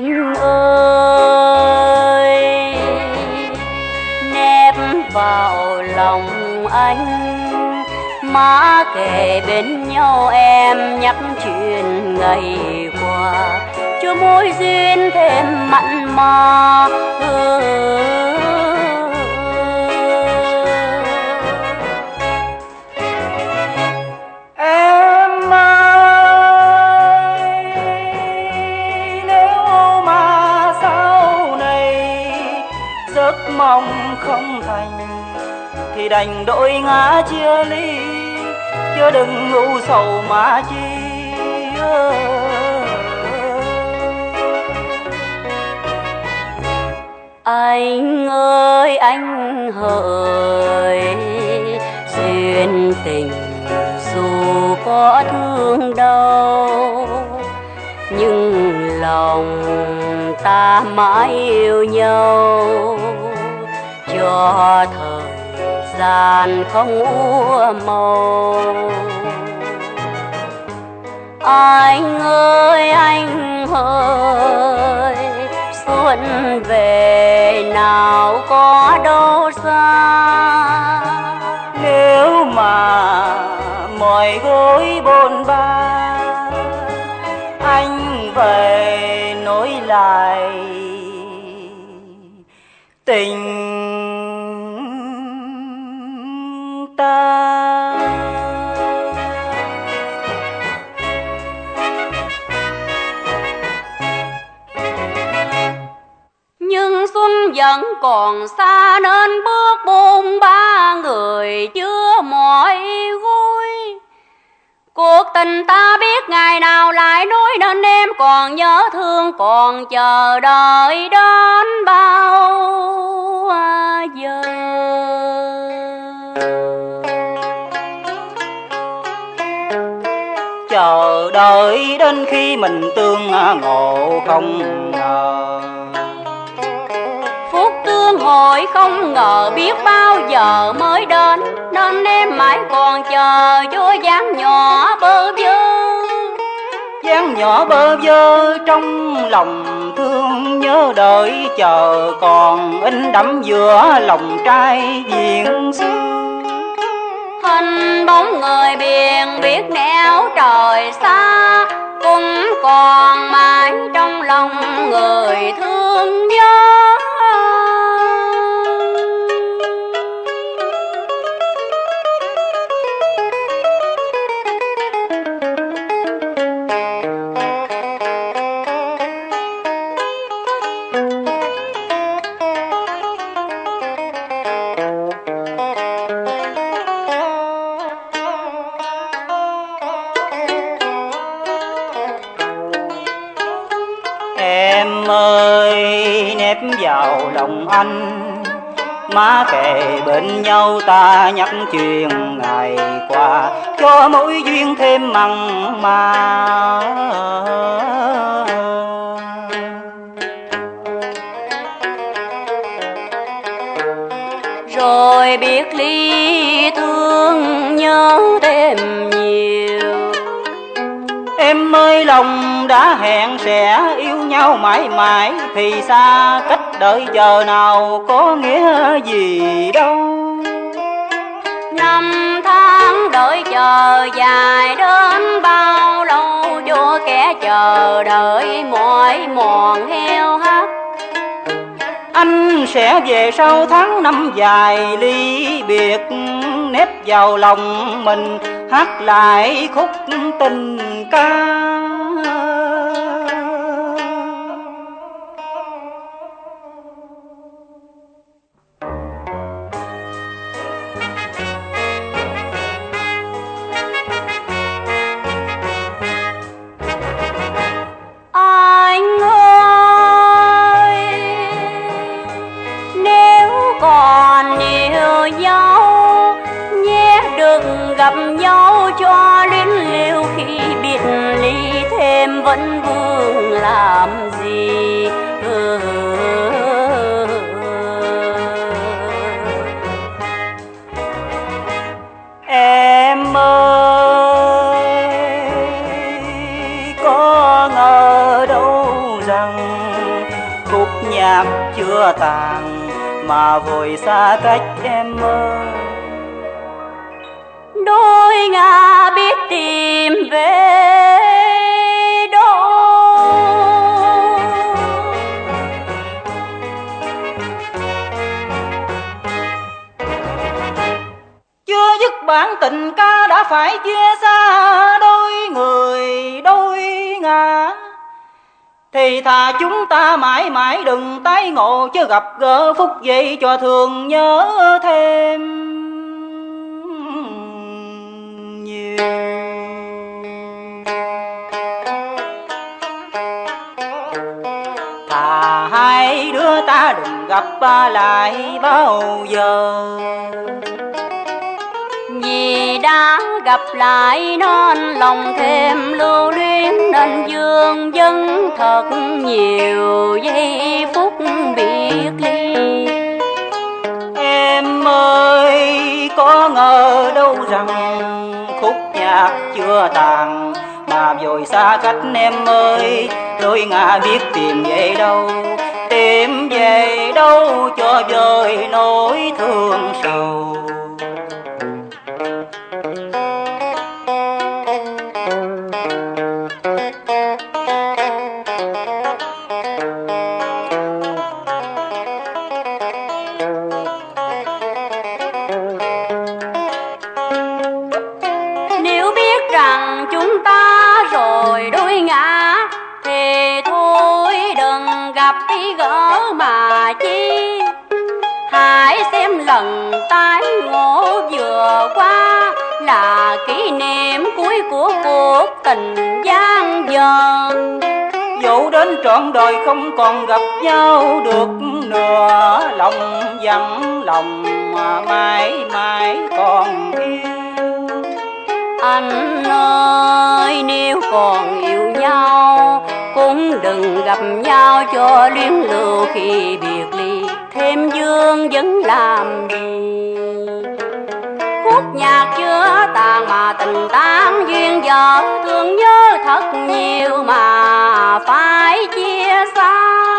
anh ơi, nép vào lòng anh, má kề bên nhau em nhắc chuyện ngày qua, cho mối duyên thêm mặn mà. Em ơi, nếu mà sau này giấc mong không thành thì đành đôi ngã chia ly, chứ đừng ngu sầu mà chi. Anh ơi anh hỡi, duyên tình dù có thương đau, nhưng lòng ta mãi yêu nhau, cho thời gian không úa màu. Anh ơi anh ơi, xuân về nào có đâu xa. Nếu mà mỏi gối bôn ba, anh về nối lại tình ta. Nhưng xuân vẫn còn xa nên bước buông ba người chưa mỏi gối. Cuộc tình ta biết ngày nào lại nối, nên em còn nhớ thương, còn chờ đợi đến bao giờ. Chờ đợi đến khi mình tương ngộ không ngờ, phút tương hội không ngờ biết bao giờ mới đến, nên em mãi còn chờ cho dáng nhỏ bơ vơ. dáng nhỏ bơ vơ trong lòng thương nhớ đợi chờ, còn in đậm giữa lòng trai diện xưa. Hình bóng người biển biết nẻo trời xa, cũng còn mãi trong lòng người thương nhớ. Em ơi nép vào lòng anh, má kề bên nhau ta nhắc chuyện ngày qua, cho mối duyên thêm mặn mà. Rồi biết ly thương nhớ thêm nhiều. Em ơi lòng đã hẹn sẽ yêu nhau mãi mãi, thì xa cách đợi chờ nào có nghĩa gì đâu. Năm tháng đợi chờ dài đến bao lâu, cho kẻ chờ đợi mỏi mòn heo hắt. Anh sẽ về sau tháng năm dài ly biệt, nép vào lòng mình hát lại khúc tình ca. Anh ơi, nếu còn yêu nhau nhé, đừng gặp nhau cho đến liêu, khi biệt ly thêm vẫn vương làm gì. Em ơi có ngờ đâu rằng tàn mà vội xa cách em ơi. Đôi ngả biết tìm về đâu, chưa dứt bản tình ca đã phải chia xa đôi người đôi ngả. Thì thà chúng ta mãi mãi đừng tái ngộ, chứ gặp gỡ phút giây cho thường nhớ thêm nhiều. Thà hai đứa ta đừng gặp lại bao giờ, vì đã gặp lại nên lòng thêm lưu luyến, nên vương vấn thật nhiều giây phút biệt ly. Em ơi có ngờ đâu rằng khúc nhạc chưa tàn mà vội xa cách em ơi. Đôi ngả biết tìm về đâu, tìm về đâu cho vơi nỗi thương sầu. Nếu biết rằng chúng ta rồi đôi ngả thì thôi đừng gặp đi gỡ mà chi. Hãy xem lần tái ngộ vừa qua là kỷ niệm cuối của cuộc tình gian dở. Dẫu đến trọn đời không còn gặp nhau được nữa, lòng vẫn lòng mà mãi mãi còn yêu. Anh ơi nếu còn yêu nhau cũng đừng gặp nhau cho luyến lưu khi biệt ly. Thêm vương vẫn làm gì, khúc nhạc chưa tàn mà tình tan duyên dở. Thương nhớ thật nhiều mà phải chia xa.